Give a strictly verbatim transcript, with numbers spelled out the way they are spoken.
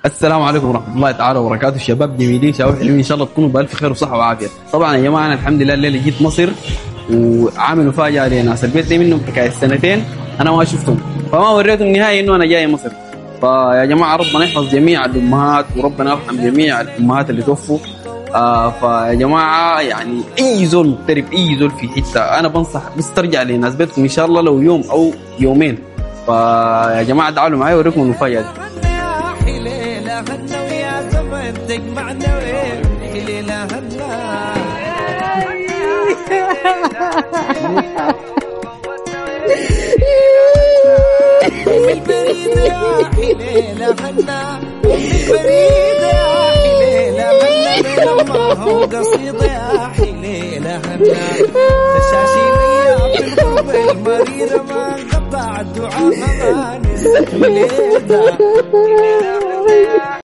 السلام عليكم ورحمة الله تعالى وبركاته. شباب جميلين، شباب حلوين، إن شاء الله تكونوا بألف خير وصحة وعافية. طبعا يا جماعة أنا الحمد لله الليلة جيت مصر وعامل مفاجأة لناس البيت دي منهم حكاية سنتين أنا ما شفتهم، فما وريتهم نهائي إنه أنا جاي مصر. فيا جماعة ربنا يحفظ جميع الأمهات وربنا يرحم جميع الأمهات اللي توفوا. آه فيا جماعة يعني أي زول مغترب، أي زول في حتة، أنا بنصح بس ترجع لناس بيتكم إن شاء الله لو يوم أو يومين. فيا جماعة تعالوا معي أوريكم المفاجأة دي. قصيدة يا حليلة هنا تشاشيني في القلب المريضة ما قطع الدعاء ما نسيت ليلة